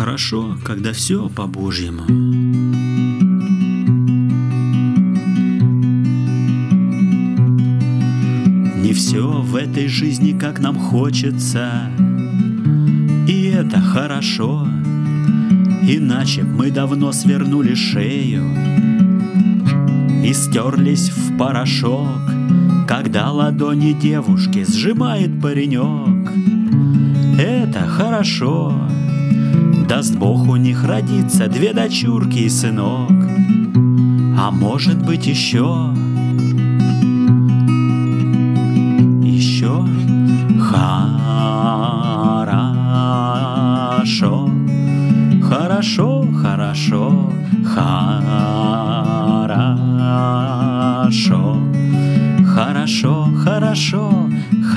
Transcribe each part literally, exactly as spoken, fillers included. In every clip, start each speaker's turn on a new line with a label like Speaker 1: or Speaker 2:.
Speaker 1: Хорошо, когда все по-божьему. Не все в этой жизни, как нам хочется, и это хорошо, иначе б мы давно свернули шею и стерлись в порошок, когда ладони девушки сжимает паренек. Это хорошо, даст Бог у них родиться две дочурки и сынок, а может быть еще, еще хорошо, хорошо, хорошо, хорошо, хорошо, хорошо,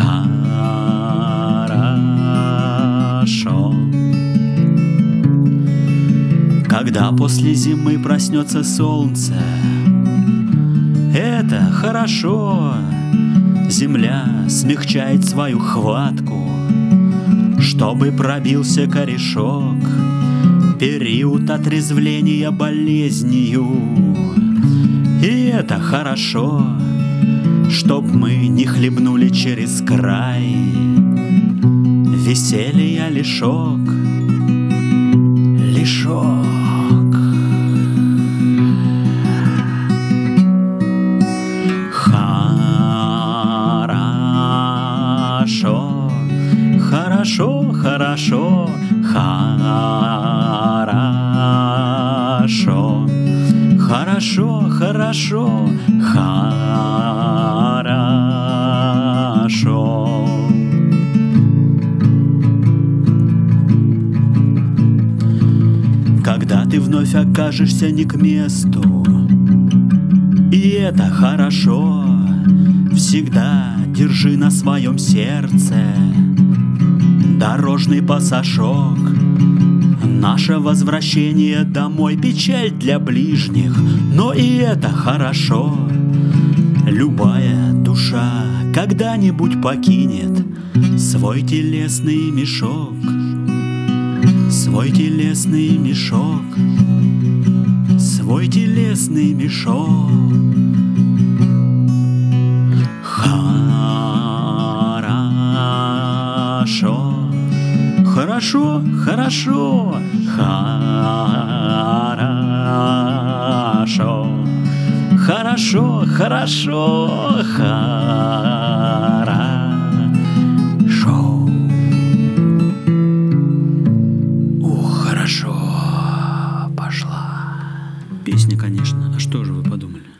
Speaker 1: хорошо. Когда после зимы проснется солнце, это хорошо. Земля смягчает свою хватку, чтобы пробился корешок. Период отрезвления болезнью, и это хорошо, чтоб мы не хлебнули через край веселья лишок. Лишок. Хорошо, хорошо, хорошо, хорошо, хорошо, хорошо, хорошо. Когда ты вновь окажешься не к месту, и это хорошо, всегда держи на своем сердце дорожный пассажок. Наше возвращение домой — печаль для ближних, но и это хорошо. Любая душа когда-нибудь покинет свой телесный мешок, свой телесный мешок, свой телесный мешок. Хорошо, хорошо, хорошо, хорошо, хорошо, хорошо. Ух, хорошо пошла. Песня, конечно, а что же вы подумали?